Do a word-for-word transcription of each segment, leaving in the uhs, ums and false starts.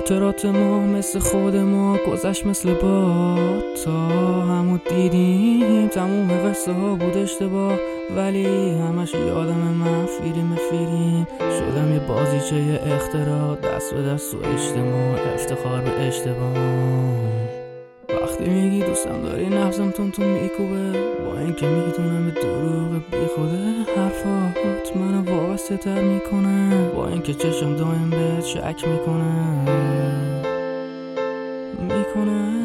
خاطرات ما مثل خود ما گذشت مثل باد، تا همو دیدیم تموم قصه ها بود اشتباه، ولی همش یادم من فیلم فیلم شدم یه بازیچه یه اختراع، دست به دست و اجتماع افتخار به اشتباه. وقتی میگی دوستم داری نفسم تون تون میکوبه، با اینکه میدونم به دروغ بی خوده حرفات منو وابسته تر میکنه، با اینکه چشم دایم بهت شک میکنه میکنه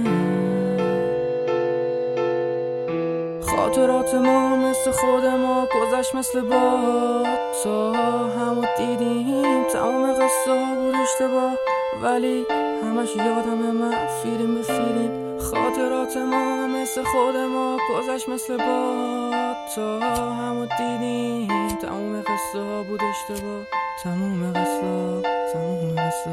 خاطرات ما مثل خود ما گذشت مثل باد، تا همو دیدیم تمام قصه ها بود اشتباه، ولی همش یادم من فیلم به فیلم. خاطرات ما مثل خود ما گذشت مثل باد، تا همو دیدیم تمام قصه ها بود اشتباه، تمام قصه ها تمام قصه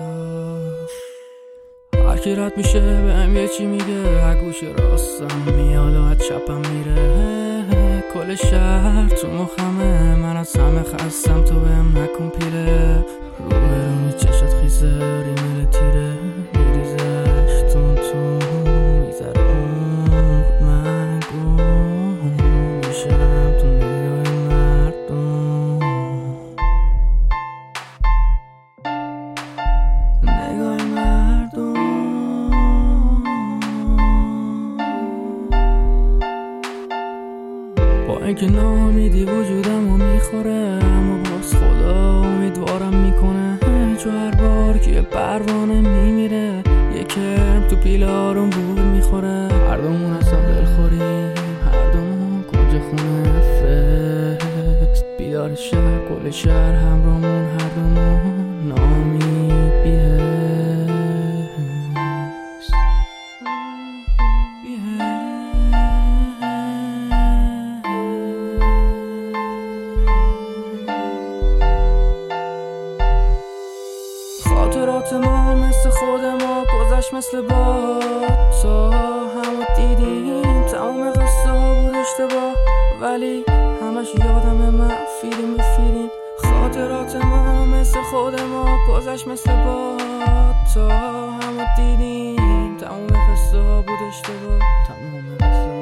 ها. هرکی رد میشه بهم یه چی میگه، هر گوش راستم میاد و از چپم میره، کل شهر تو مخمه، من از همه خستم تو بهم نکن پیله، رو به رو می چشت خیزه ریمل تیره میریزش تون تون میذاره اون من گم میشم تو نگاه مردم، نگاه مردم. با اینکه ناامیدی وجودمو میخوره، اما باز خدا امیدوارم میکنه، چون هر بار که یه پروانه میمیره یکم تو پیله آروم بول میخوره، هر دومون اصلا دلخوریم، هر دومون کنج خونه فست، بیدار شهر کل شهر همرامون، هر دومون ناامید بیهست خاطرات ما مثل خود ما گذشت مثل باد، تا همو دیدیم تمام قصه ها بود اشتباه، ولی همش یادم من فیلم به فیلم. خاطرات ما مثل خود ما گذشت مثل باد، تا همو دیدیم تمام قصه ها بود اشتباه، تمام قصه